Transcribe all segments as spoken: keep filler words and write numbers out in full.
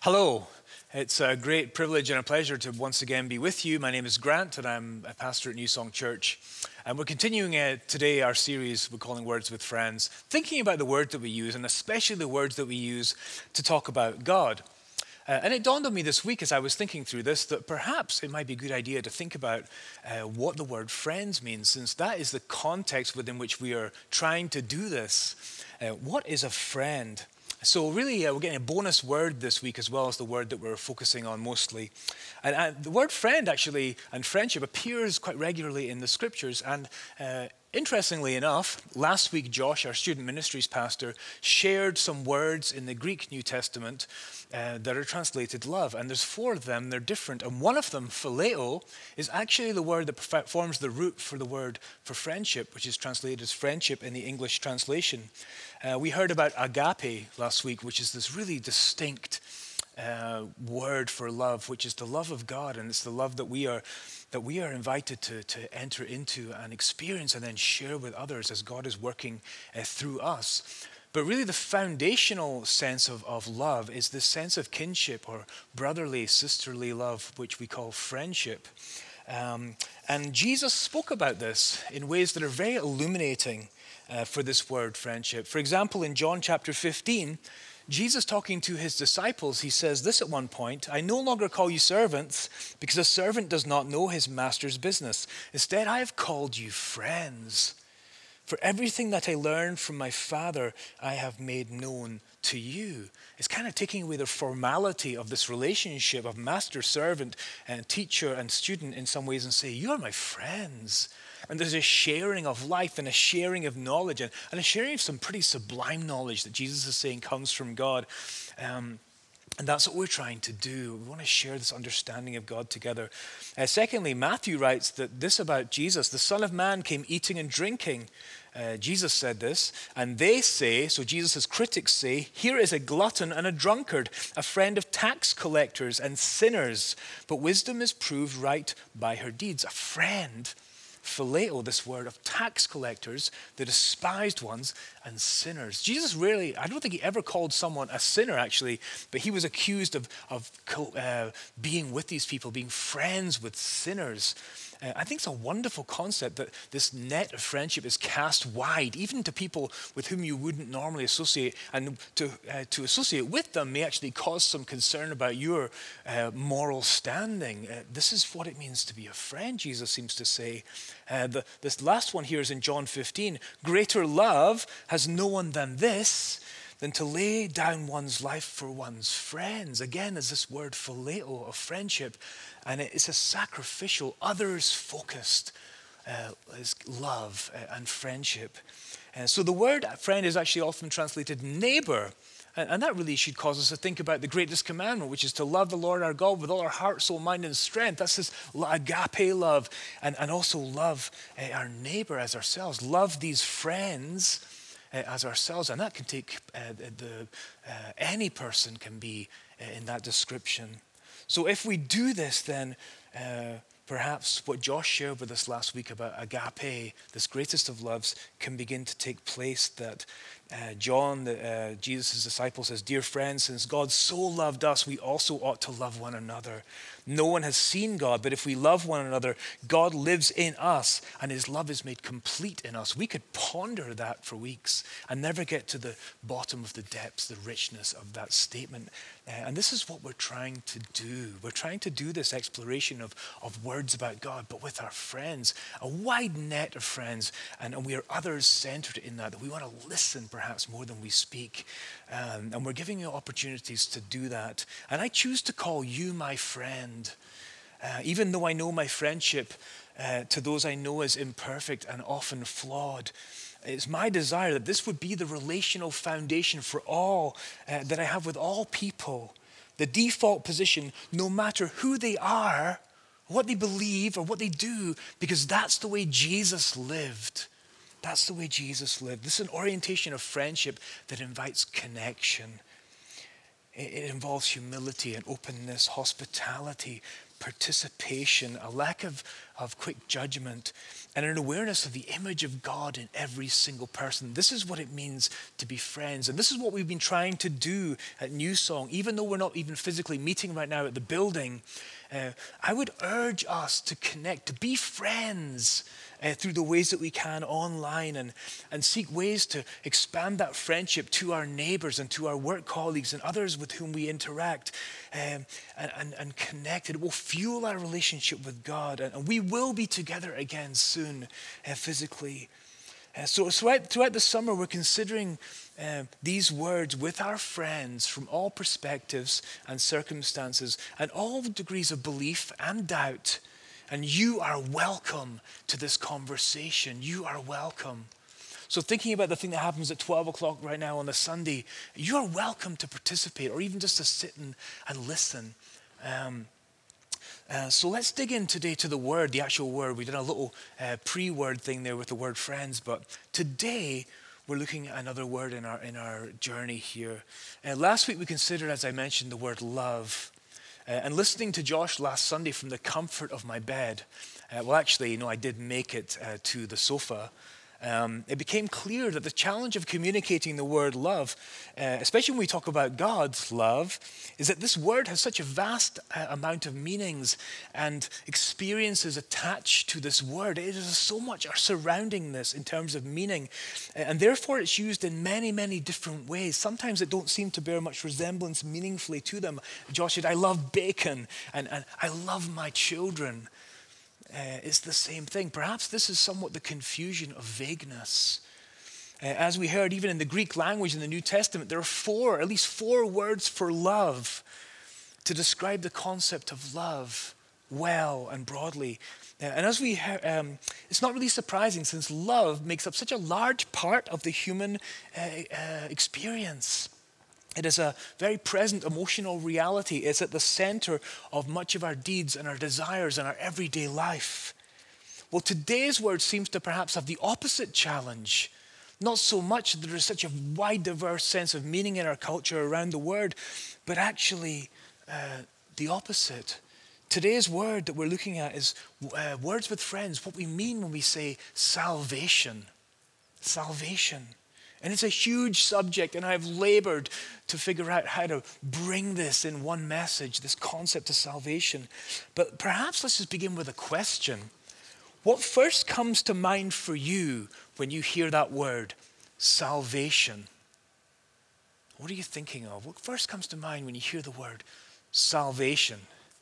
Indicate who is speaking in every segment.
Speaker 1: Hello. It's a great privilege and a pleasure to once again be with you. My name is Grant, and I'm a pastor at New Song Church. And we're continuing uh, today our series we're calling Words with Friends, thinking about the words that we use, and especially the words that we use to talk about God. Uh, and it dawned on me this week as I was thinking through this that perhaps it might be a good idea to think about uh, what the word friends means, since that is the context within which we are trying to do this. Uh, what is a friend? So really, uh, we're getting a bonus word this week as well as the word that we're focusing on mostly. And, and the word friend actually and friendship appears quite regularly in the scriptures. And uh, interestingly enough, last week Josh, our student ministries pastor, shared some words in the Greek New Testament uh, that are translated love. And there's four of them, they're different. And one of them, phileo, is actually the word that forms the root for the word for friendship, which is translated as friendship in the English translation. Uh, we heard about agape last week, which is this really distinct uh, word for love, which is the love of God, and it's the love that we are that we are invited to, to enter into and experience and then share with others as God is working uh, through us. But really the foundational sense of, of love is this sense of kinship or brotherly, sisterly love, which we call friendship. Um, and Jesus spoke about this in ways that are very illuminating Uh, for this word friendship. For example, in John chapter fifteen, Jesus talking to his disciples, he says this at one point, "I no longer call you servants because a servant does not know his master's business. Instead, I have called you friends. For everything that I learned from my Father, I have made known to you." It's kind of taking away the formality of this relationship of master, servant, and teacher and student in some ways and say, you are my friends. And there's a sharing of life and a sharing of knowledge and, and a sharing of some pretty sublime knowledge that Jesus is saying comes from God. Um, and that's what we're trying to do. We want to share this understanding of God together. Uh, secondly, Matthew writes that this about Jesus, the Son of Man came eating and drinking. Uh, Jesus said this, and they say, so Jesus' critics say, here is a glutton and a drunkard, a friend of tax collectors and sinners. But wisdom is proved right by her deeds. A friend, phileo, this word of tax collectors, the despised ones, and sinners. Jesus really, I don't think he ever called someone a sinner actually, but he was accused of, of uh, being with these people, being friends with sinners. Uh, I think it's a wonderful concept that this net of friendship is cast wide, even to people with whom you wouldn't normally associate, and to uh, to associate with them may actually cause some concern about your uh, moral standing. Uh, this is what it means to be a friend, Jesus seems to say. Uh, the, this last one here is in John fifteen. Greater love has no one than this, than to lay down one's life for one's friends. Again, is this word phileo of friendship, and it's a sacrificial, others-focused uh, is love and friendship. And so the word friend is actually often translated neighbor, and, and that really should cause us to think about the greatest commandment, which is to love the Lord our God with all our heart, soul, mind, and strength. That's this agape love, and, and also love uh, our neighbor as ourselves. Love these friends Uh, as ourselves, and that can take uh, the, the uh, any person can be uh, in that description. So if we do this, then uh, perhaps what Josh shared with us last week about agape, this greatest of loves, can begin to take place. That uh, John, the, uh, Jesus' disciple, says, "Dear friends, since God so loved us, we also ought to love one another. No one has seen God, but if we love one another, God lives in us, and his love is made complete in us." We could ponder that for weeks and never get to the bottom of the depths, the richness of that statement. Uh, and this is what we're trying to do. We're trying to do this exploration of, of words about God, but with our friends, a wide net of friends, and, and we are others-centered in that, that we want to listen perhaps more than we speak. Um, and we're giving you opportunities to do that. And I choose to call you my friend. Uh, even though I know my friendship uh, to those I know is imperfect and often flawed, it's my desire that this would be the relational foundation for all uh, that I have with all people. The default position, no matter who they are, what they believe or what they do, because that's the way Jesus lived. That's the way Jesus lived. This is an orientation of friendship that invites connection. It involves humility and openness, hospitality, participation, a lack of, of quick judgment. and an awareness of the image of God in every single person. This is what it means to be friends. And this is what we've been trying to do at New Song. Even though we're not even physically meeting right now at the building, uh, I would urge us to connect, to be friends uh, through the ways that we can online, and, and seek ways to expand that friendship to our neighbors and to our work colleagues and others with whom we interact, um, and, and, and connect. It will fuel our relationship with God, and, and we will be together again soon uh, physically. Uh, so throughout, throughout the summer, we're considering uh, these words with our friends from all perspectives and circumstances and all degrees of belief and doubt. And you are welcome to this conversation. You are welcome. So thinking about the thing that happens at twelve o'clock right now on the Sunday, you are welcome to participate or even just to sit and, and listen. Um, Uh, so let's dig in today to the word, the actual word. We did a little uh, pre-word thing there with the word friends, but today we're looking at another word in our in our journey here. Uh, last week we considered, as I mentioned, the word love. Uh, and listening to Josh last Sunday from the comfort of my bed, uh, well actually, you know, I did make it uh, to the sofa. Um, it became clear that the challenge of communicating the word love, uh, especially when we talk about God's love, is that this word has such a vast uh, amount of meanings and experiences attached to this word. It is so much surrounding this in terms of meaning, uh, and therefore it's used in many, many different ways. Sometimes it don't seem to bear much resemblance meaningfully to them. Josh said, I love bacon, and, and I love my children. Uh, it's the same thing. Perhaps this is somewhat the confusion of vagueness. Uh, as we heard, even in the Greek language in the New Testament, there are four, at least four words for love to describe the concept of love well and broadly. Uh, and as we heard, um, it's not really surprising since love makes up such a large part of the human uh, uh, experience. It is a very present emotional reality. It's at the center of much of our deeds and our desires and our everyday life. Well, today's word seems to perhaps have the opposite challenge. Not so much that there is such a wide, diverse sense of meaning in our culture around the word, but actually uh, the opposite. Today's word that we're looking at is uh, words with friends, what we mean when we say salvation. Salvation. And it's a huge subject, and I've labored to figure out how to bring this in one message, this concept of salvation. But perhaps let's just begin with a question. What first comes to mind for you when you hear that word, salvation? What are you thinking of? What first comes to mind when you hear the word salvation?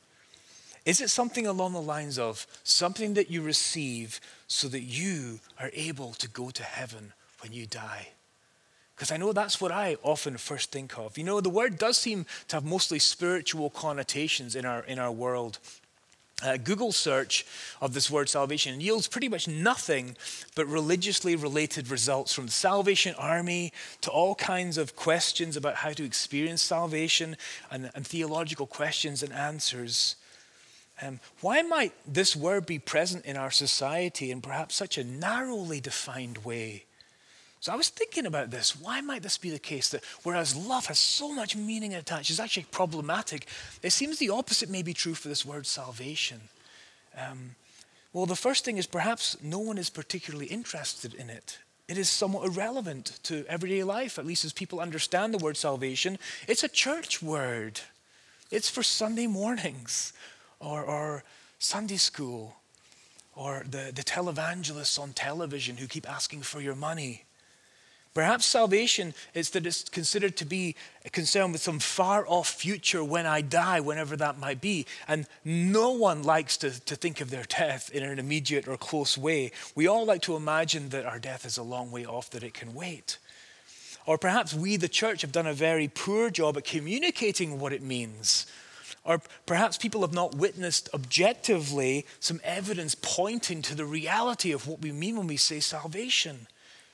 Speaker 1: Is it something along the lines of something that you receive so that you are able to go to heaven when you die? Because I know that's what I often first think of. You know, the word does seem to have mostly spiritual connotations in our in our world. Uh, Google search of this word salvation yields pretty much nothing but religiously related results, from the Salvation Army to all kinds of questions about how to experience salvation, and, and theological questions and answers. Um, why might this word be present in our society in perhaps such a narrowly defined way? So I was thinking about this. Why might this be the case, that whereas love has so much meaning attached, it's actually problematic? It seems the opposite may be true for this word salvation. Um, well, the first thing is perhaps no one is particularly interested in it. It is somewhat irrelevant to everyday life, at least as people understand the word salvation. It's a church word. It's for Sunday mornings or, or Sunday school, or the, the televangelists on television who keep asking for your money. Perhaps salvation is that it's considered to be concerned with some far-off future when I die, whenever that might be. And no one likes to, to think of their death in an immediate or close way. We all like to imagine that our death is a long way off, that it can wait. Or perhaps we, the church, have done a very poor job at communicating what it means. Or perhaps people have not witnessed objectively some evidence pointing to the reality of what we mean when we say salvation.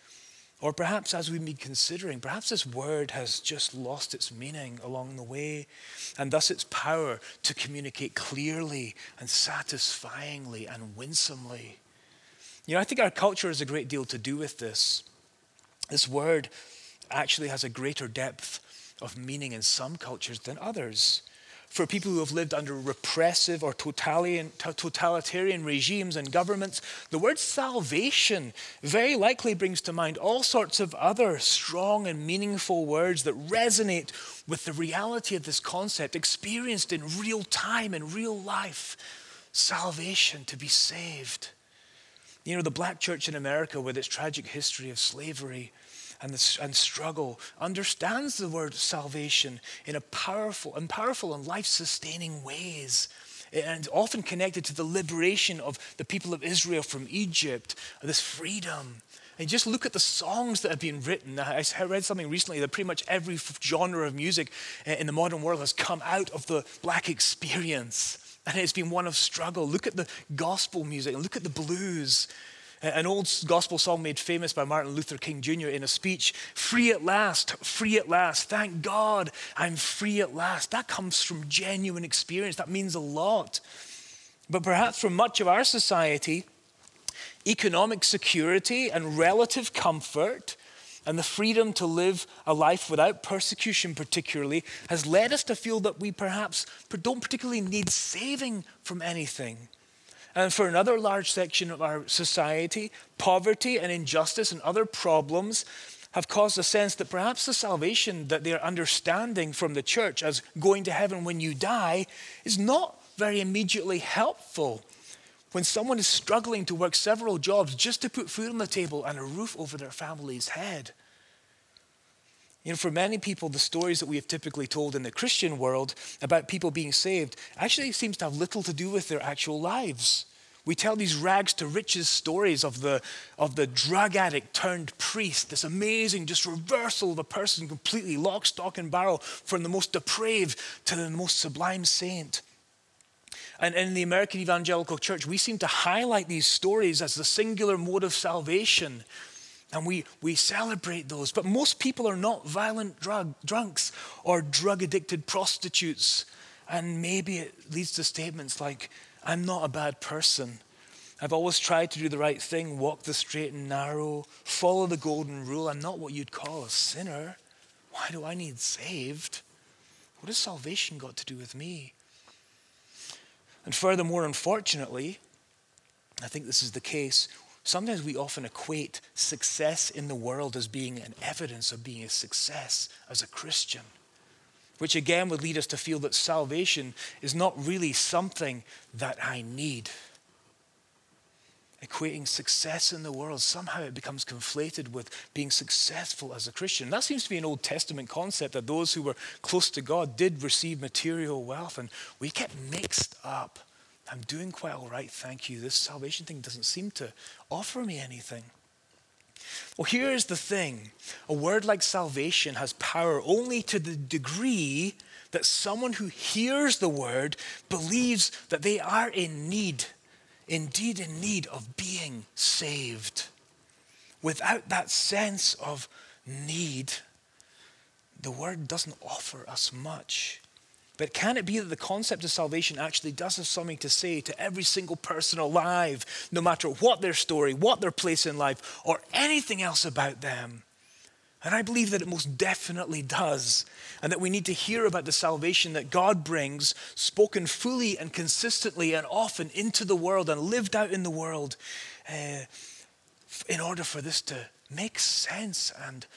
Speaker 1: Or perhaps, as we've been considering, perhaps this word has just lost its meaning along the way, and thus its power to communicate clearly and satisfyingly and winsomely. You know, I think our culture has a great deal to do with this. This word actually has a greater depth of meaning in some cultures than others. for people who have lived under repressive or totalitarian, totalitarian regimes and governments, the word salvation very likely brings to mind all sorts of other strong and meaningful words that resonate with the reality of this concept experienced in real time, in real life. Salvation, to be saved. You know, the black church in America, with its tragic history of slavery and, the, and struggle, understands the word salvation in a powerful and powerful and life-sustaining ways, and often connected to the liberation of the people of Israel from Egypt, this freedom. And just look at the songs that have been written. I read something recently that pretty much every genre of music in the modern world has come out of the black experience. And it's been one of struggle. Look at the gospel music and look at the blues. An old gospel song made famous by Martin Luther King Junior in a speech, "Free at last, free at last, thank God I'm free at last." That comes from genuine experience. That means a lot. But perhaps for much of our society, economic security and relative comfort and the freedom to live a life without persecution particularly has led us to feel that we perhaps don't particularly need saving from anything. And for another large section of our society, poverty and injustice and other problems have caused a sense that perhaps the salvation that they're understanding from the church as going to heaven when you die is not very immediately helpful when someone is struggling to work several jobs just to put food on the table and a roof over their family's head. You know, for many people, the stories that we have typically told in the Christian world about people being saved actually seems to have little to do with their actual lives. We tell these rags to riches stories of the, of the drug addict turned priest, this amazing just reversal of a person completely lock, stock, and barrel from the most depraved to the most sublime saint. And in the American Evangelical Church, we seem to highlight these stories as the singular mode of salvation. And we, we celebrate those. But most people are not violent drug, drunks or drug-addicted prostitutes. And maybe it leads to statements like, "I'm not a bad person. I've always tried to do the right thing, walk the straight and narrow, follow the golden rule. I'm not what you'd call a sinner. Why do I need saved? What has salvation got to do with me?" And furthermore, unfortunately, I think this is the case, sometimes we often equate success in the world as being an evidence of being a success as a Christian, which again would lead us to feel that salvation is not really something that I need. Equating success in the world, somehow it becomes conflated with being successful as a Christian. That seems to be an Old Testament concept, that those who were close to God did receive material wealth, and we get mixed up. I'm doing quite all right, thank you. This salvation thing doesn't seem to offer me anything. Well, here's the thing. A word like salvation has power only to the degree that someone who hears the word believes that they are in need, indeed in need of being saved. Without that sense of need, the word doesn't offer us much. But can it be that the concept of salvation actually does have something to say to every single person alive, no matter what their story, what their place in life, or anything else about them? And I believe that it most definitely does, and that we need to hear about the salvation that God brings, spoken fully and consistently and often into the world and lived out in the world, uh, in order for this to make sense and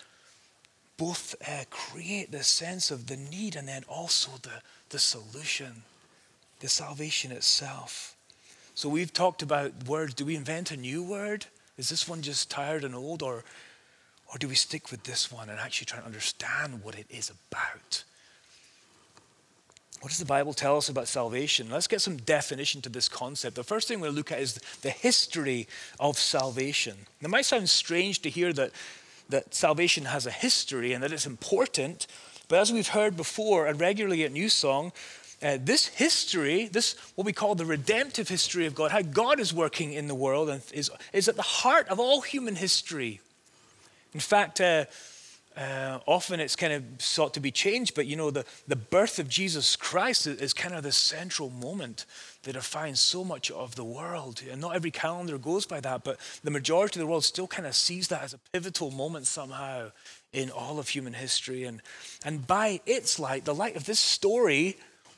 Speaker 1: both uh, create the sense of the need and then also the, the solution, the salvation itself. So we've talked about words. Do we invent a new word? Is this one just tired and old, or, or do we stick with this one and actually try to understand what it is about? What does the Bible tell us about salvation? Let's get some definition to this concept. The first thing we'll look at is the history of salvation. It might sound strange to hear that that salvation has a history and that it's important. But as we've heard before and regularly at New Song, uh, this history, this what we call the redemptive history of God, how God is working in the world, and is, is at the heart of all human history. In fact, uh, uh, often it's kind of sought to be changed, but you know, the, the birth of Jesus Christ is, is kind of the central moment that defines so much of the world. And not every calendar goes by that, but the majority of the world still kind of sees that as a pivotal moment somehow in all of human history. And, and by its light, the light of this story,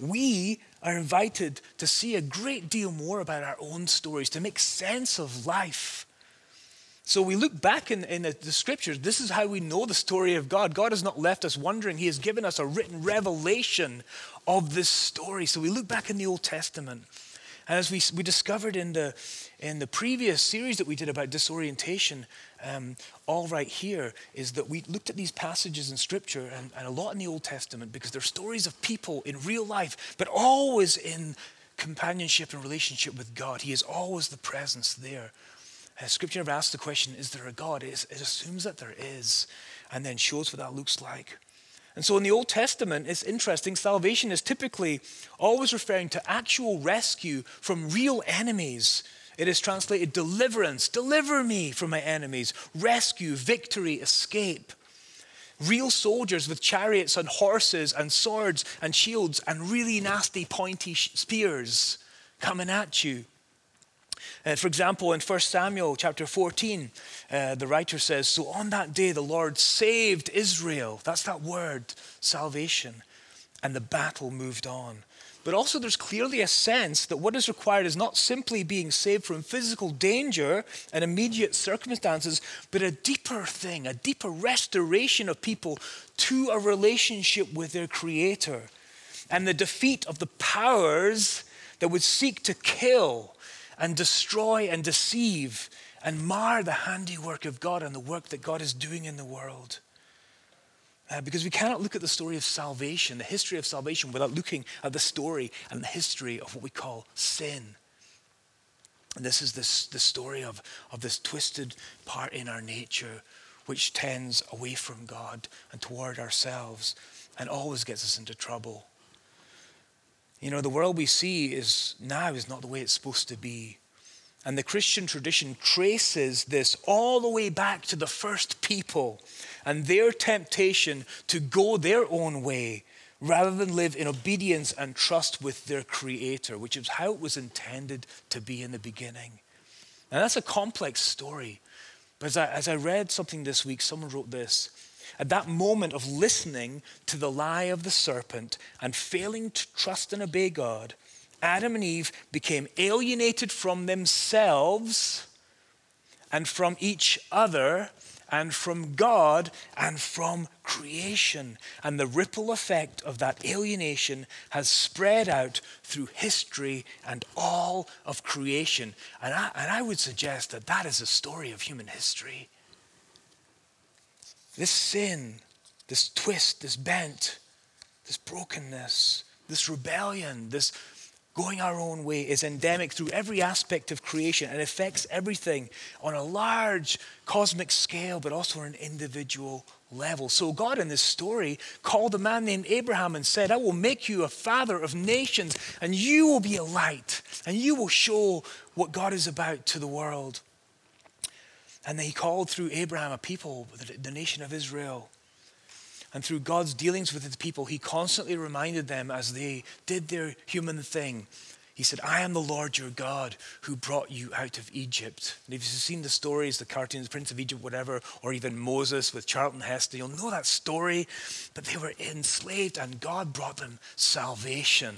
Speaker 1: we are invited to see a great deal more about our own stories, to make sense of life. So we look back in, in the, the scriptures. This is how we know the story of God. God has not left us wondering. He has given us a written revelation of this story. So we look back in the Old Testament. And as we, we discovered in the, in the previous series that we did about disorientation, um, all right here, is that we looked at these passages in scripture and, and a lot in the Old Testament because they're stories of people in real life, but always in companionship and relationship with God. He is always the presence there. Uh, scripture never asks the question, is there a God? It, it assumes that there is and then shows what that looks like. And so in the Old Testament, it's interesting, salvation is typically always referring to actual rescue from real enemies. It is translated deliverance, deliver me from my enemies, rescue, victory, escape. Real soldiers with chariots and horses and swords and shields and really nasty pointy spears coming at you. Uh, for example, in First Samuel chapter fourteen, uh, the writer says, so on that day the Lord saved Israel. That's that word, salvation. And the battle moved on. But also there's clearly a sense that what is required is not simply being saved from physical danger and immediate circumstances, but a deeper thing, a deeper restoration of people to a relationship with their Creator. And the defeat of the powers that would seek to kill and destroy and deceive and mar the handiwork of God and the work that God is doing in the world. Uh, because we cannot look at the story of salvation, the history of salvation, without looking at the story and the history of what we call sin. And this is this, the story of, of this twisted part in our nature which tends away from God and toward ourselves and always gets us into trouble. You know, the world we see is now is not the way it's supposed to be. And the Christian tradition traces this all the way back to the first people and their temptation to go their own way rather than live in obedience and trust with their Creator, which is how it was intended to be in the beginning. And that's a complex story. But as I, as I read something this week, someone wrote this. At that moment of listening to the lie of the serpent and failing to trust and obey God, Adam and Eve became alienated from themselves and from each other and from God and from creation. And the ripple effect of that alienation has spread out through history and all of creation. And I, and I would suggest that that is a story of human history. This sin, this twist, this bent, this brokenness, this rebellion, this going our own way is endemic through every aspect of creation and affects everything on a large cosmic scale, but also on an individual level. So God in this story called a man named Abraham and said, I will make you a father of nations and you will be a light and you will show what God is about to the world. And then he called through Abraham a people, the nation of Israel. And through God's dealings with his people, he constantly reminded them as they did their human thing. He said, I am the Lord your God who brought you out of Egypt. And if you've seen the stories, the cartoons, Prince of Egypt, whatever, or even Moses with Charlton Heston, you'll know that story. But they were enslaved and God brought them salvation.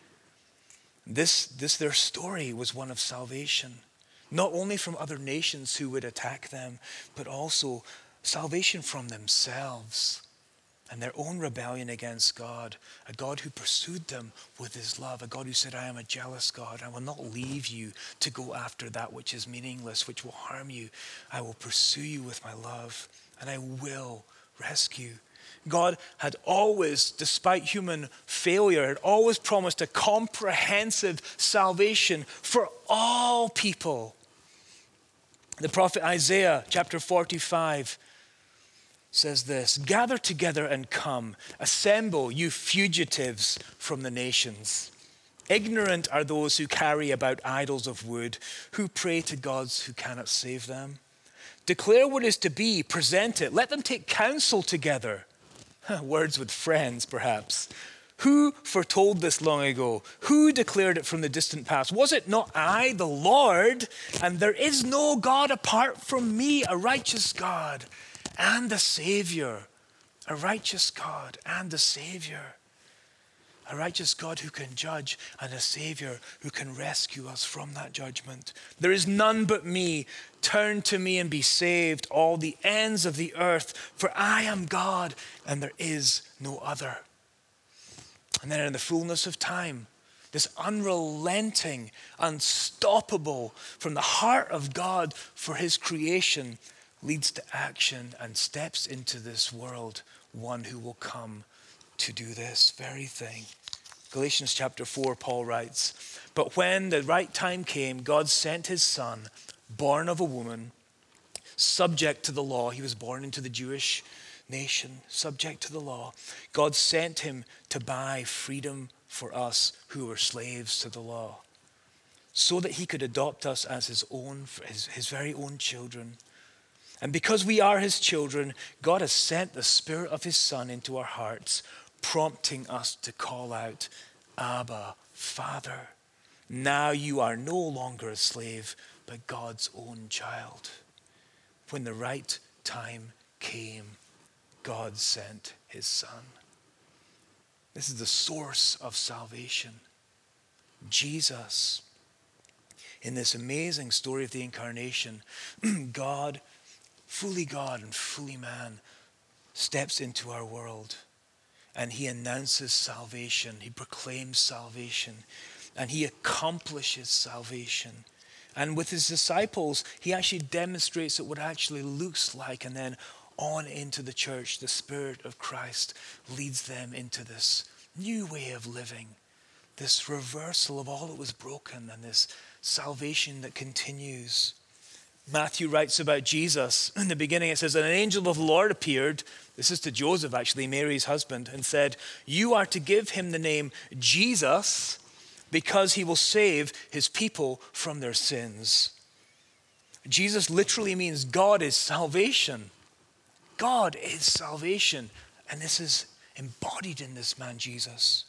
Speaker 1: This, this their story was one of salvation. Not only from other nations who would attack them, but also salvation from themselves and their own rebellion against God, a God who pursued them with his love, a God who said, I am a jealous God. I will not leave you to go after that which is meaningless, which will harm you. I will pursue you with my love, and I will rescue. God had always, despite human failure, had always promised a comprehensive salvation for all people. The prophet Isaiah, chapter forty-five, says this, gather together and come, assemble, you fugitives from the nations. Ignorant are those who carry about idols of wood, who pray to gods who cannot save them. Declare what is to be, present it, let them take counsel together. Words with friends, perhaps. Who foretold this long ago? Who declared it from the distant past? Was it not I, the Lord? And there is no God apart from me, a righteous God and a Savior. A righteous God and a Savior. a righteous God who can judge, and a Savior who can rescue us from that judgment. There is none but me. Turn to me and be saved, all the ends of the earth, for I am God and there is no other. And then in the fullness of time, this unrelenting, unstoppable, from the heart of God for his creation, leads to action and steps into this world, one who will come to do this very thing. Galatians chapter four, Paul writes, but when the right time came, God sent his son, born of a woman, subject to the law. He was born into the Jewish nation, subject to the law. God sent him to buy freedom for us who were slaves to the law, so that he could adopt us as his own, his, his very own children. And because we are his children, God has sent the Spirit of his Son into our hearts, prompting us to call out, Abba, Father. Now you are no longer a slave, but God's own child. When the right time came, God sent his Son. This is the source of salvation. Jesus. In this amazing story of the incarnation, God, fully God and fully man, steps into our world and he announces salvation. He proclaims salvation and he accomplishes salvation. And with his disciples, he actually demonstrates what it actually looks like. And then on into the church, the Spirit of Christ leads them into this new way of living, this reversal of all that was broken and this salvation that continues. Matthew writes about Jesus. In the beginning it says, an angel of the Lord appeared, this is to Joseph actually, Mary's husband, and said, you are to give him the name Jesus because he will save his people from their sins. Jesus literally means God is salvation. God is salvation. And this is embodied in this man, Jesus.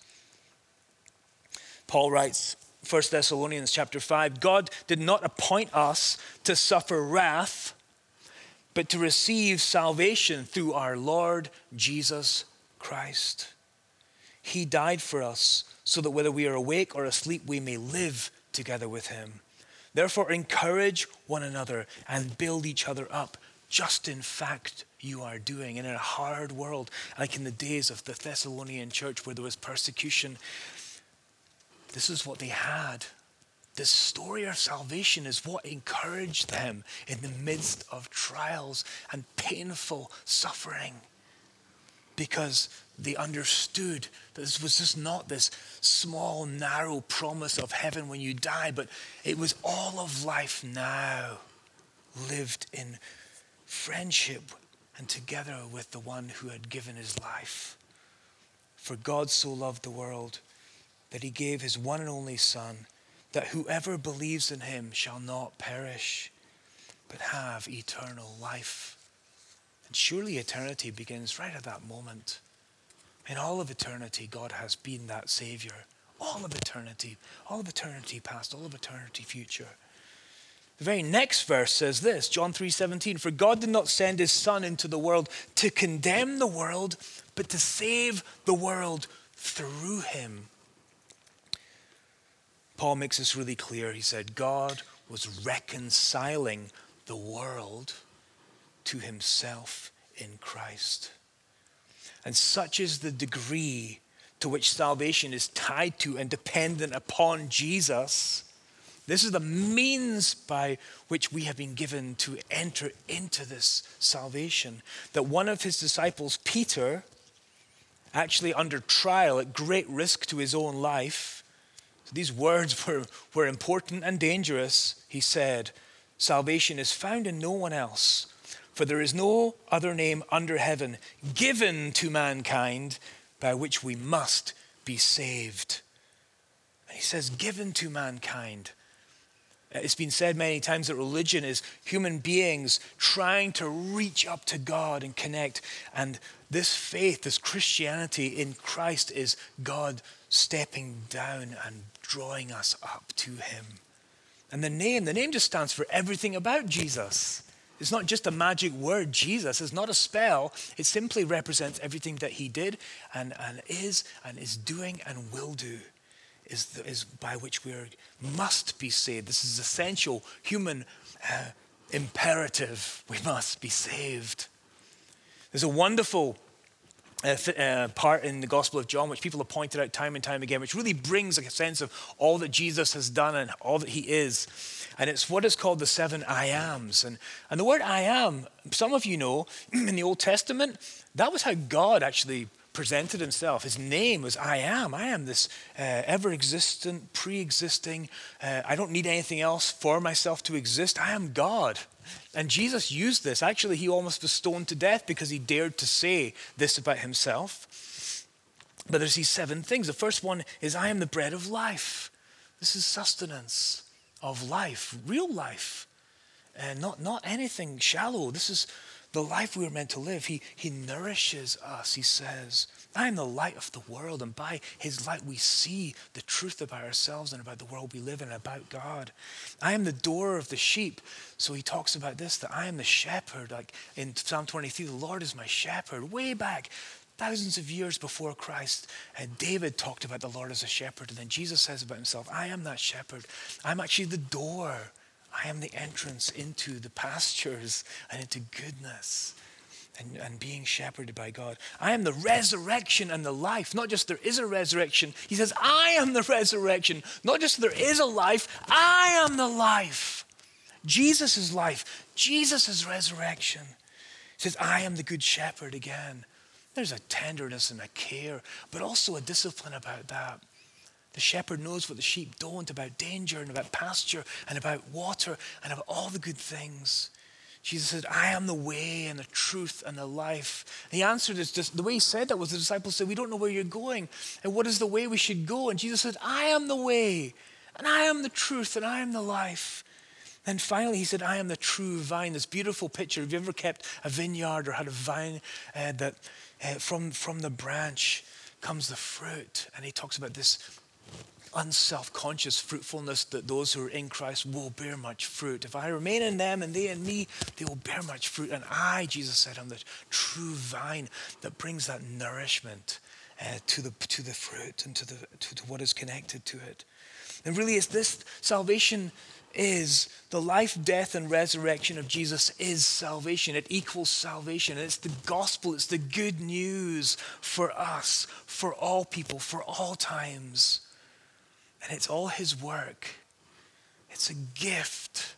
Speaker 1: Paul writes, First Thessalonians chapter five, God did not appoint us to suffer wrath, but to receive salvation through our Lord Jesus Christ. He died for us so that whether we are awake or asleep, we may live together with him. Therefore, encourage one another and build each other up, just in fact you are doing. And in a hard world, like in the days of the Thessalonian church where there was persecution, this is what they had. This story of salvation is what encouraged them in the midst of trials and painful suffering, because they understood that this was just not this small, narrow promise of heaven when you die, but it was all of life now, lived in friendship and together with the one who had given his life. For God so loved the world that he gave his one and only Son, that whoever believes in him shall not perish, but have eternal life. And surely eternity begins right at that moment. In all of eternity, God has been that Savior. All of eternity, all of eternity past, all of eternity future. The very next verse says this, John three seventeen, for God did not send his Son into the world to condemn the world, but to save the world through him. Paul makes this really clear. He said, God was reconciling the world to himself in Christ. And such is the degree to which salvation is tied to and dependent upon Jesus. This is the means by which we have been given to enter into this salvation. That one of his disciples, Peter, actually under trial at great risk to his own life, so these words were, were important and dangerous. He said, salvation is found in no one else, for there is no other name under heaven given to mankind by which we must be saved. And he says, given to mankind. It's been said many times that religion is human beings trying to reach up to God and connect. And this faith, this Christianity in Christ is God stepping down and drawing us up to him. And the name, the name just stands for everything about Jesus. It's not just a magic word, Jesus. It's not a spell. It simply represents everything that he did and, and is and is doing and will do, is, the, is by which we are, must be saved. This is essential human uh, imperative. We must be saved. There's a wonderful uh, th- uh, part in the Gospel of John, which people have pointed out time and time again, which really brings a sense of all that Jesus has done and all that he is. And it's what is called the seven I ams. And, and the word I am, some of you know, in the Old Testament, that was how God actually presented himself. His name was I am. I am this uh, ever-existent, pre-existing, uh, I don't need anything else for myself to exist. I am God. And Jesus used this. Actually, he almost was stoned to death because he dared to say this about himself. But there's these seven things. The first one is I am the bread of life. This is sustenance of life, real life, and not, not anything shallow. This is the life we are meant to live. He, he nourishes us, he says. I am the light of the world, and by his light we see the truth about ourselves and about the world we live in and about God. I am the door of the sheep. So he talks about this, that I am the shepherd. Like in Psalm twenty-three, the Lord is my shepherd. Way back, thousands of years before Christ, uh, David talked about the Lord as a shepherd. And then Jesus says about himself, I am that shepherd. I'm actually the door. I am the entrance into the pastures and into goodness and, and being shepherded by God. I am the resurrection and the life. Not just there is a resurrection. He says, I am the resurrection. Not just there is a life. I am the life. Jesus is life. Jesus is resurrection. He says, I am the good shepherd again. There's a tenderness and a care, but also a discipline about that. The shepherd knows what the sheep don't, about danger and about pasture and about water and about all the good things. Jesus said, I am the way and the truth and the life. And he answered it just the way he said that was the disciples said, we don't know where you're going. And what is the way we should go? And Jesus said, I am the way and I am the truth and I am the life. And finally, he said, I am the true vine. This beautiful picture. Have you ever kept a vineyard or had a vine uh, that uh, from, from the branch comes the fruit? And he talks about this unself-conscious fruitfulness that those who are in Christ will bear much fruit. If I remain in them and they in me, they will bear much fruit. And I, Jesus said, am the true vine that brings that nourishment uh, to the to the fruit and to the to, to what is connected to it. And really, it's this salvation is the life, death, and resurrection of Jesus is salvation. It equals salvation. It's the gospel. It's the good news for us, for all people, for all times. And it's all his work. It's a gift.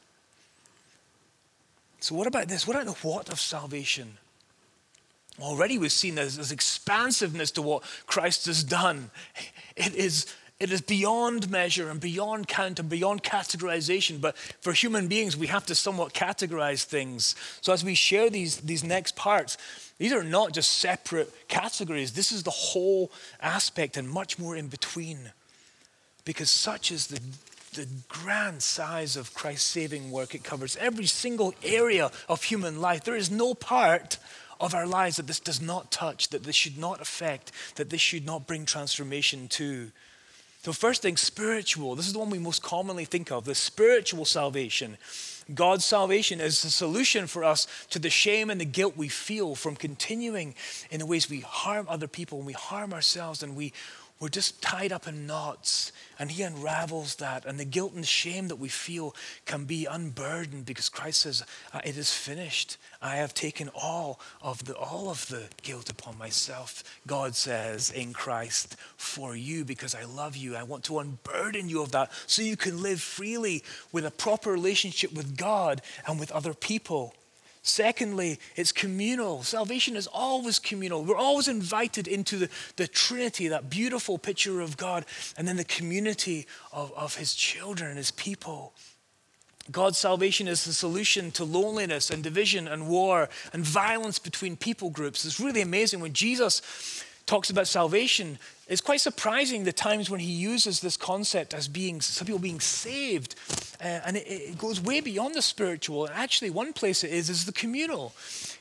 Speaker 1: So what about this? What about the what of salvation? Already we've seen this, this expansiveness to what Christ has done. It is, it is beyond measure and beyond count and beyond categorization. But for human beings, we have to somewhat categorize things. So as we share these, these next parts, these are not just separate categories. This is the whole aspect and much more in between. Because such is the, the grand size of Christ's saving work. It covers every single area of human life. There is no part of our lives that this does not touch, that this should not affect, that this should not bring transformation to. So first thing, spiritual. This is the one we most commonly think of, the spiritual salvation. God's salvation is the solution for us to the shame and the guilt we feel from continuing in the ways we harm other people and we harm ourselves and we We're just tied up in knots, and he unravels that. And the guilt and shame that we feel can be unburdened because Christ says, it is finished. I have taken all of the all of the guilt upon myself, God says, in Christ for you because I love you. I want to unburden you of that so you can live freely with a proper relationship with God and with other people. Secondly, it's communal. Salvation is always communal. We're always invited into the, the Trinity, that beautiful picture of God, and then the community of, of his children and his people. God's salvation is the solution to loneliness and division and war and violence between people groups. It's really amazing when Jesus talks about salvation. It's quite surprising the times when he uses this concept as being, some people being saved. Uh, and it, it goes way beyond the spiritual. And actually, one place it is, is the communal.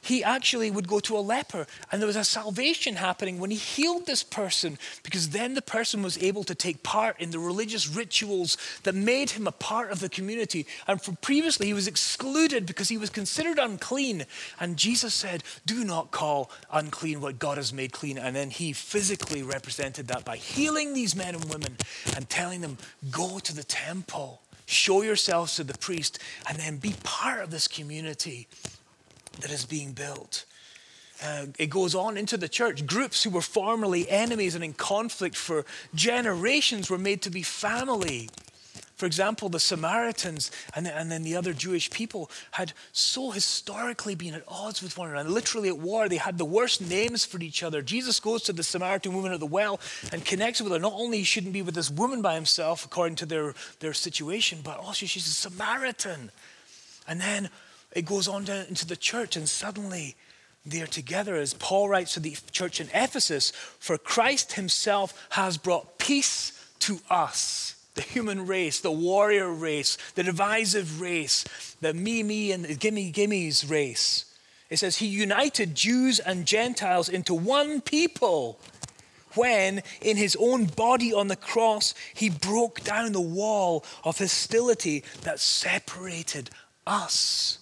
Speaker 1: he actually would go to a leper, and there was a salvation happening when he healed this person, because then the person was able to take part in the religious rituals that made him a part of the community. And from previously he was excluded because he was considered unclean. And Jesus said, do not call unclean what God has made clean. And then he physically represented that by healing these men and women and telling them, go to the temple, show yourselves to the priest, and then be part of this community that is being built. Uh, it goes on into the church. Groups who were formerly enemies and in conflict for generations were made to be family. For example, the Samaritans and, the, and then the other Jewish people had so historically been at odds with one another, literally at war. They had the worst names for each other. Jesus goes to the Samaritan woman at the well and connects with her. Not only he shouldn't be with this woman by himself according to their, their situation, but also she's a Samaritan. And then it goes on down into the church, and suddenly they're together, as Paul writes to the church in Ephesus, for Christ himself has brought peace to us, the human race, the warrior race, the divisive race, the me, me, and the gimme, gimme's race. It says he united Jews and Gentiles into one people when in his own body on the cross, he broke down the wall of hostility that separated us.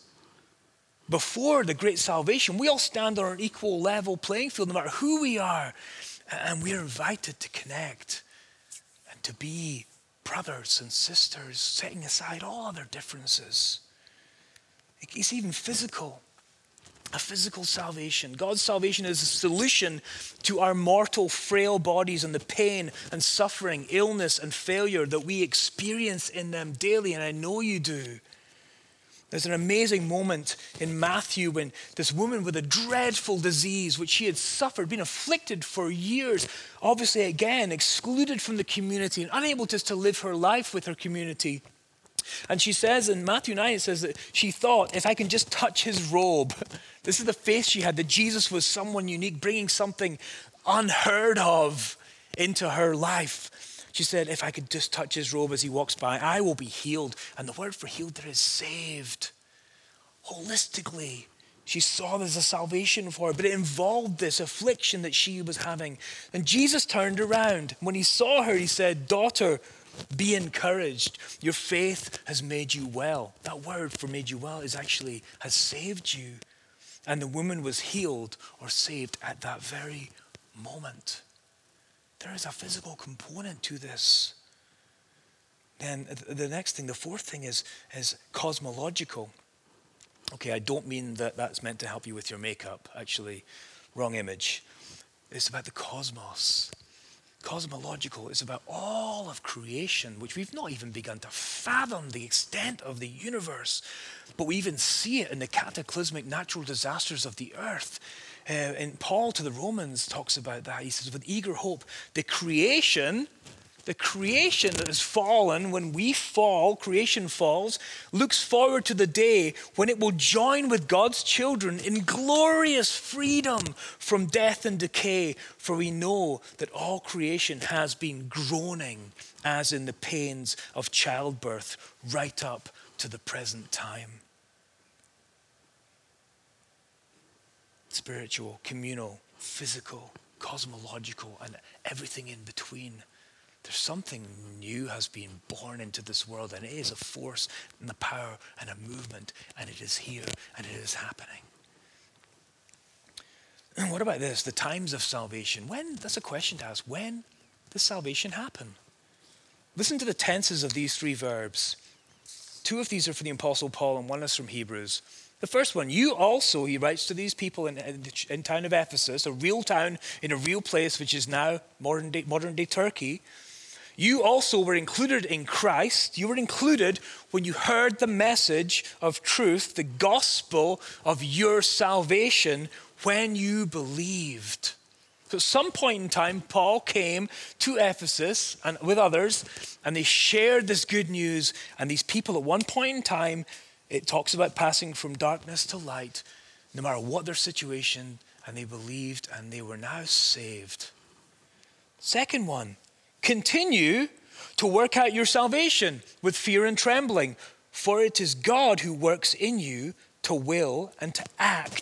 Speaker 1: Before the great salvation, we all stand on an equal level playing field, no matter who we are. And we are invited to connect and to be brothers and sisters, setting aside all other differences. It's even physical, a physical salvation. God's salvation is a solution to our mortal, frail bodies and the pain and suffering, illness and failure that we experience in them daily, and I know you do. There's an amazing moment in Matthew when this woman with a dreadful disease, which she had suffered, been afflicted for years, obviously again excluded from the community and unable just to live her life with her community. And she says in Matthew nine, it says that she thought, if I can just touch his robe. This is the faith she had, that Jesus was someone unique, bringing something unheard of into her life. She said, if I could just touch his robe as he walks by, I will be healed. And the word for healed there is saved. Holistically, she saw there's a salvation for her, but it involved this affliction that she was having. And Jesus turned around. When he saw her, he said, daughter, be encouraged. Your faith has made you well. That word for made you well is actually has saved you. And the woman was healed or saved at that very moment. There is a physical component to this. Then the next thing, the fourth thing is, is cosmological. Okay, I don't mean that that's meant to help you with your makeup. Actually, wrong image. It's about the cosmos. Cosmological is about all of creation, which we've not even begun to fathom the extent of the universe. But we even see it in the cataclysmic natural disasters of the earth. Uh, and Paul to the Romans talks about that. He says, with eager hope, the creation, the creation that has fallen, when we fall, creation falls, looks forward to the day when it will join with God's children in glorious freedom from death and decay. For we know that all creation has been groaning as in the pains of childbirth right up to the present time. Spiritual, communal, physical, cosmological, and everything in between. There's something new has been born into this world, and it is a force and a power and a movement, and it is here and it is happening. And what about this? The times of salvation. When? That's a question to ask. When does salvation happen? Listen to the tenses of these three verbs. Two of these are for the Apostle Paul and one is from Hebrews. The first one, you also, he writes to these people in, in the in town of Ephesus, a real town in a real place, which is now modern day, modern day Turkey. You also were included in Christ. You were included when you heard the message of truth, the gospel of your salvation, when you believed. So at some point in time, Paul came to Ephesus and with others, and they shared this good news. And these people at one point in time, it talks about passing from darkness to light, no matter what their situation, and they believed and they were now saved. Second one, continue to work out your salvation with fear and trembling, for it is God who works in you to will and to act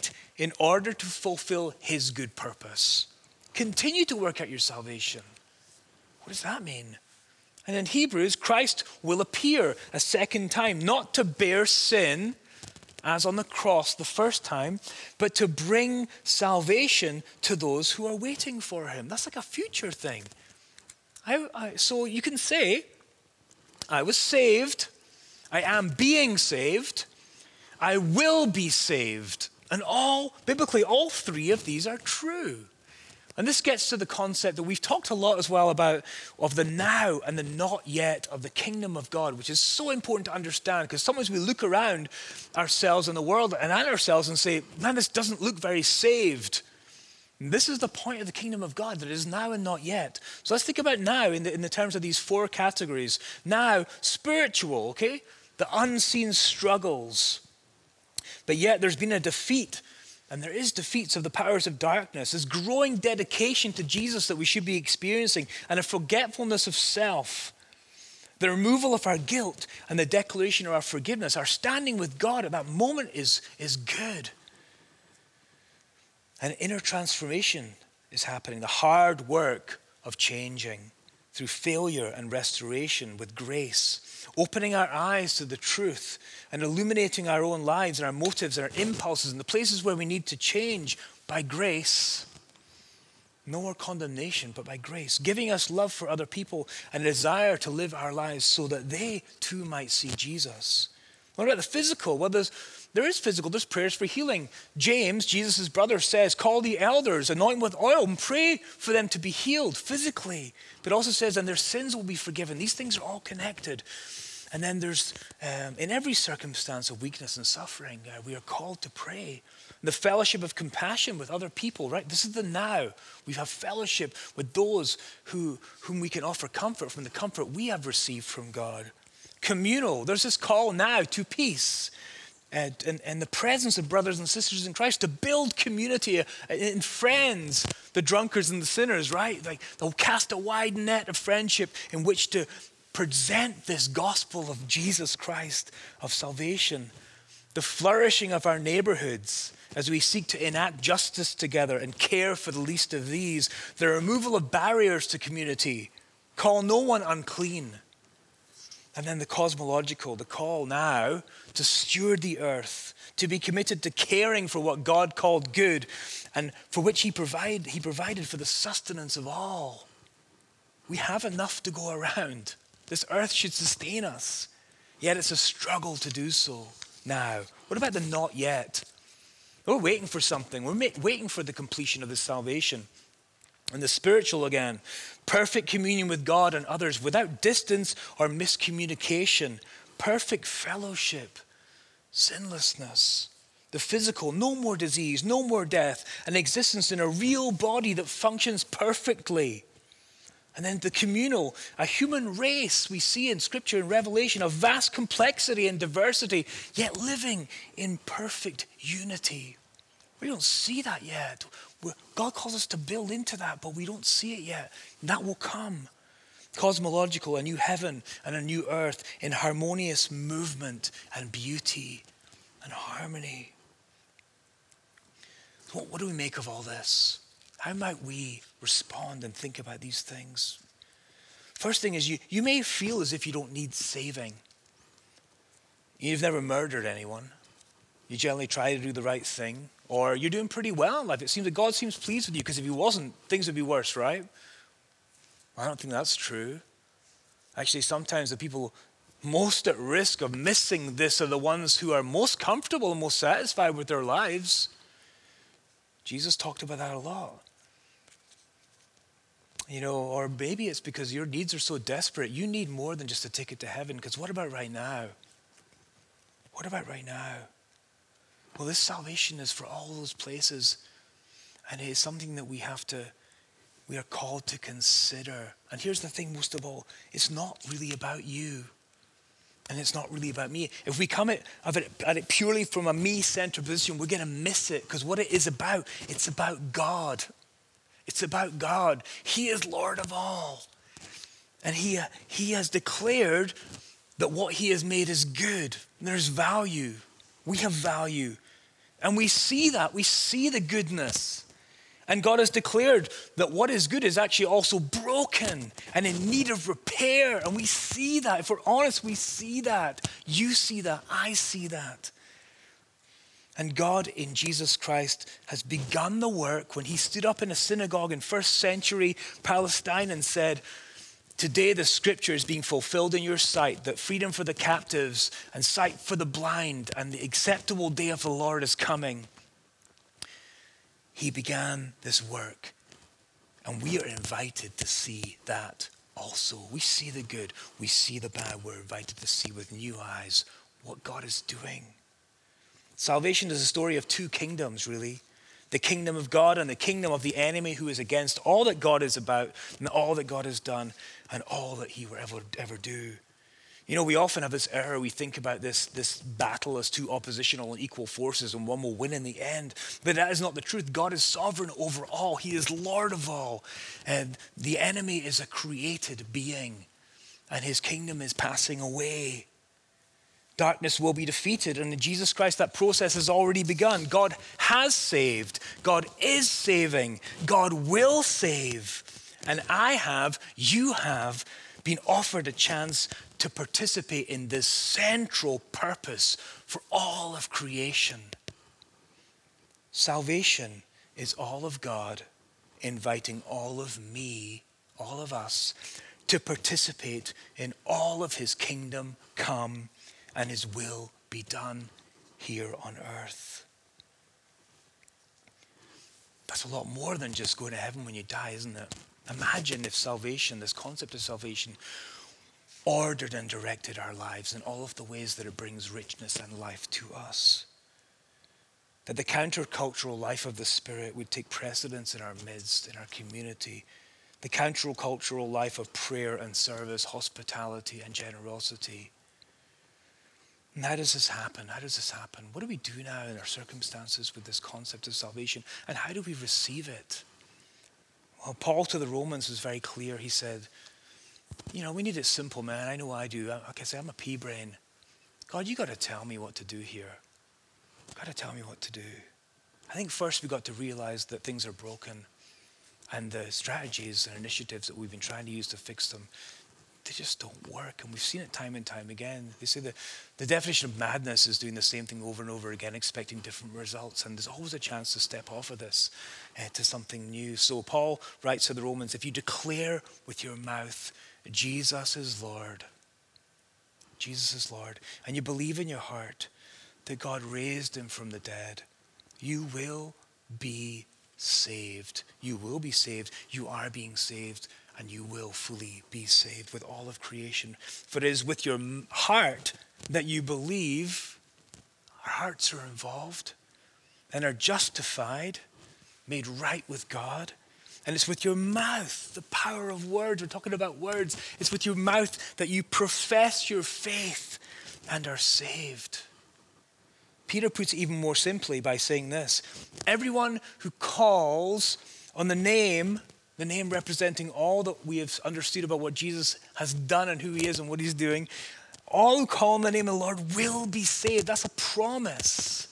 Speaker 1: in order to fulfill his good purpose. Continue to work out your salvation. What does that mean? And in Hebrews, Christ will appear a second time, not to bear sin, as on the cross the first time, but to bring salvation to those who are waiting for him. That's like a future thing. I, I, so you can say, I was saved, I am being saved, I will be saved. And all, biblically, all three of these are true. And this gets to the concept that we've talked a lot as well about of the now and the not yet of the kingdom of God, which is so important to understand, because sometimes we look around ourselves in the world and at ourselves and say, man, this doesn't look very saved. And this is the point of the kingdom of God, that it is now and not yet. So let's think about now in the, in the terms of these four categories. Now, spiritual, okay? The unseen struggles. But yet there's been a defeat. And there is defeats of the powers of darkness. There's growing dedication to Jesus that we should be experiencing, and a forgetfulness of self. The removal of our guilt and the declaration of our forgiveness. Our standing with God at that moment is, is good. And inner transformation is happening. The hard work of changing through failure and restoration with grace. Opening our eyes to the truth and illuminating our own lives and our motives and our impulses and the places where we need to change by grace. No more condemnation, but by grace. Giving us love for other people and a desire to live our lives so that they too might see Jesus. What about the physical? Well, there's, there is physical. There's prayers for healing. James, Jesus' brother, says, call the elders, anoint with oil, and pray for them to be healed physically. But also says, and their sins will be forgiven. These things are all connected. And then there's, um, in every circumstance of weakness and suffering, uh, we are called to pray. The fellowship of compassion with other people, right? This is the now. We have fellowship with those who, whom we can offer comfort from the comfort we have received from God. Communal, there's this call now to peace and, and, and the presence of brothers and sisters in Christ, to build community in friends, the drunkards and the sinners, right? Like they'll cast a wide net of friendship in which to present this gospel of Jesus Christ, of salvation. The flourishing of our neighborhoods as we seek to enact justice together and care for the least of these. The removal of barriers to community. Call no one unclean. And then the cosmological, the call now to steward the earth, to be committed to caring for what God called good and for which he, provide, he provided for the sustenance of all. We have enough to go around. This earth should sustain us, yet it's a struggle to do so now. What about the not yet? We're waiting for something. We're ma- waiting for the completion of this salvation. And the spiritual again, perfect communion with God and others without distance or miscommunication, perfect fellowship, sinlessness. The physical, no more disease, no more death, an existence in a real body that functions perfectly. And then the communal, a human race we see in Scripture and Revelation of vast complexity and diversity, yet living in perfect unity. We don't see that yet. We're, God calls us to build into that, but we don't see it yet. And that will come. Cosmological, a new heaven and a new earth in harmonious movement and beauty and harmony. So what, what do we make of all this? How might we respond and think about these things? First thing is you, you may feel as if you don't need saving. You've never murdered anyone. You generally try to do the right thing. Or you're doing pretty well in life. It seems that God seems pleased with you, because if he wasn't, things would be worse, right? I don't think that's true. Actually, sometimes the people most at risk of missing this are the ones who are most comfortable and most satisfied with their lives. Jesus talked about that a lot. You know, or maybe it's because your needs are so desperate. You need more than just a ticket to heaven, because what about right now? What about right now? Well, this salvation is for all those places, and it is something that we have to, we are called to consider. And here's the thing, most of all, it's not really about you, and it's not really about me. If we come at, at it purely from a me-centered position, we're going to miss it, because what it is about, it's about God. It's about God. He is Lord of all. And he, he has declared that what he has made is good. There's value. We have value. And we see that. We see the goodness. And God has declared that what is good is actually also broken and in need of repair. And we see that. If we're honest, we see that. You see that. I see that. And God in Jesus Christ has begun the work when he stood up in a synagogue in first century Palestine and said, today the scripture is being fulfilled in your sight, that freedom for the captives and sight for the blind and the acceptable day of the Lord is coming. He began this work, and we are invited to see that also. We see the good, we see the bad. We're invited to see with new eyes what God is doing. Salvation is a story of two kingdoms, really. The kingdom of God and the kingdom of the enemy, who is against all that God is about and all that God has done and all that he will ever, ever do. You know, we often have this error. We think about this, this battle as two oppositional and equal forces, and one will win in the end. But that is not the truth. God is sovereign over all. He is Lord of all. And the enemy is a created being, and his kingdom is passing away. Darkness will be defeated, and in Jesus Christ that process has already begun. God has saved. God is saving. God will save. And I have, you have, been offered a chance to participate in this central purpose for all of creation. Salvation is all of God inviting all of me, all of us, to participate in all of his kingdom come and his will be done here on earth. That's a lot more than just going to heaven when you die, isn't it? Imagine if salvation, this concept of salvation, ordered and directed our lives in all of the ways that it brings richness and life to us. That the countercultural life of the Spirit would take precedence in our midst, in our community. The countercultural life of prayer and service, hospitality and generosity. And how does this happen? How does this happen? What do we do now in our circumstances with this concept of salvation? And how do we receive it? Well, Paul to the Romans was very clear. He said, you know, we need it simple, man. I know I do. Like I say, I'm a pea brain. God, you got to tell me what to do here. You've got to tell me what to do. I think first we got to realize that things are broken, and the strategies and initiatives that we've been trying to use to fix them, they just don't work. And we've seen it time and time again. They say that the definition of madness is doing the same thing over and over again, expecting different results. And there's always a chance to step off of this uh, to something new. So Paul writes to the Romans, if you declare with your mouth, Jesus is Lord, Jesus is Lord, and you believe in your heart that God raised him from the dead, you will be saved. You will be saved. You are being saved. And you will fully be saved with all of creation. For it is with your heart that you believe. Our hearts are involved and are justified, made right with God. And it's with your mouth, the power of words. We're talking about words. It's with your mouth that you profess your faith and are saved. Peter puts it even more simply by saying this. Everyone who calls on the name The name representing all that we have understood about what Jesus has done and who he is and what he's doing. All who call on the name of the Lord will be saved. That's a promise.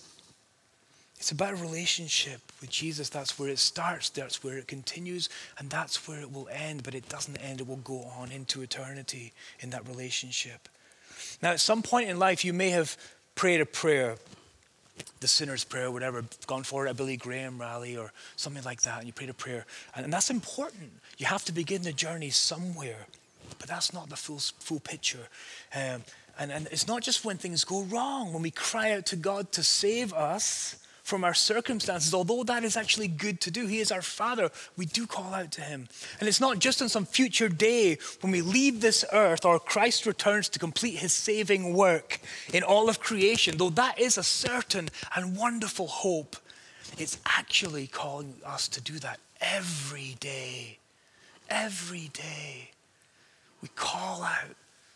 Speaker 1: It's about a relationship with Jesus. That's where it starts. That's where it continues. And that's where it will end. But it doesn't end. It will go on into eternity in that relationship. Now, at some point in life, you may have prayed a prayer, the sinner's prayer, whatever, gone for it at Billy Graham rally or something like that, and you prayed a prayer. And, and that's important. You have to begin the journey somewhere, but that's not the full full picture. Um, and, and it's not just when things go wrong, when we cry out to God to save us from our circumstances, although that is actually good to do. He is our Father. We do call out to him. And it's not just on some future day when we leave this earth or Christ returns to complete his saving work in all of creation, though that is a certain and wonderful hope. It's actually calling us to do that every day. Every day. We call out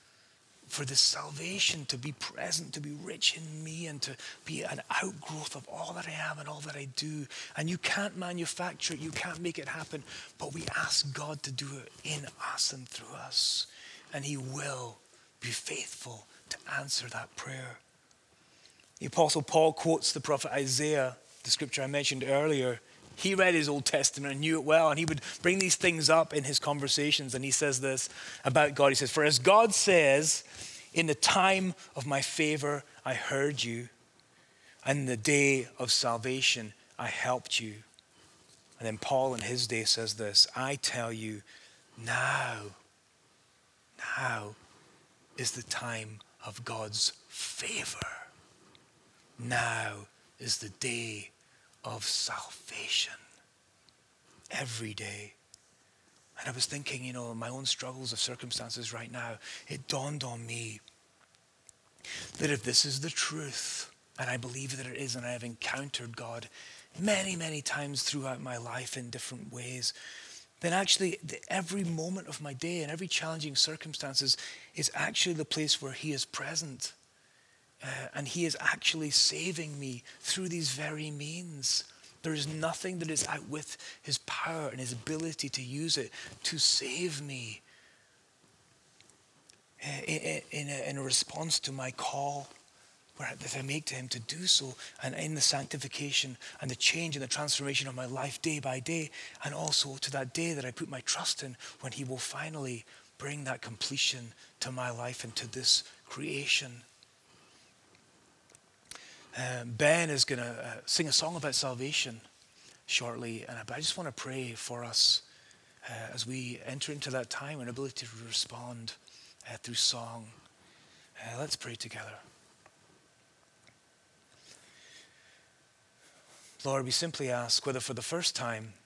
Speaker 1: for this salvation to be present, to be rich in me, and to be an outgrowth of all that I am and all that I do. And you can't manufacture it, you can't make it happen, but we ask God to do it in us and through us. And he will be faithful to answer that prayer. The Apostle Paul quotes the prophet Isaiah, the scripture I mentioned earlier. He read his Old Testament and knew it well, and he would bring these things up in his conversations, and he says this about God. He says, "For as God says, in the time of my favor I heard you, and in the day of salvation I helped you." And then Paul in his day says this, "I tell you, now, now is the time of God's favor. Now is the day of salvation." Every day. And I was thinking, you know, my own struggles of circumstances right now, it dawned on me that if this is the truth, and I believe that it is, and I have encountered God many, many times throughout my life in different ways, then actually every moment of my day and every challenging circumstances is actually the place where he is present. Uh, and he is actually saving me through these very means. There is nothing that is outwith his power and his ability to use it to save me uh, in, in, a, in a response to my call where, that I make to him to do so, and in the sanctification and the change and the transformation of my life day by day, and also to that day that I put my trust in when he will finally bring that completion to my life and to this creation. Uh, Ben is going to uh, sing a song about salvation shortly, and I, I just want to pray for us uh, as we enter into that time and ability to respond uh, through song. Uh, let's pray together. Lord, we simply ask, whether for the first time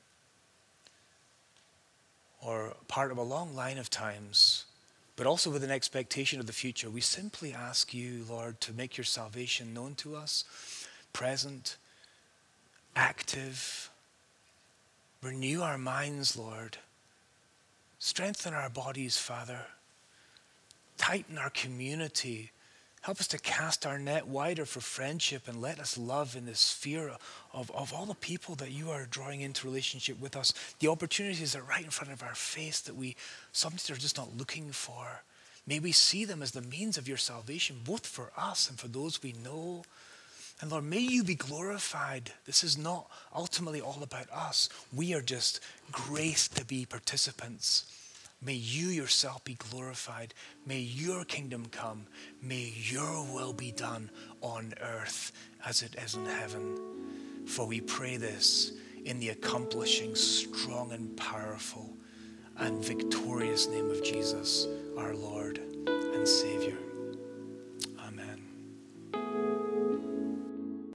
Speaker 1: or part of a long line of times, but also with an expectation of the future, we simply ask you, Lord, to make your salvation known to us, present, active. Renew our minds, Lord. Strengthen our bodies, Father. Tighten our community. Help us to cast our net wider for friendship, and let us love in the sphere of, of all the people that you are drawing into relationship with us. The opportunities are right in front of our face that we sometimes are just not looking for. May we see them as the means of your salvation, both for us and for those we know. And Lord, may you be glorified. This is not ultimately all about us. We are just graced to be participants. May you yourself be glorified. May your kingdom come. May your will be done on earth as it is in heaven. For we pray this in the accomplishing, strong and powerful and victorious name of Jesus, our Lord.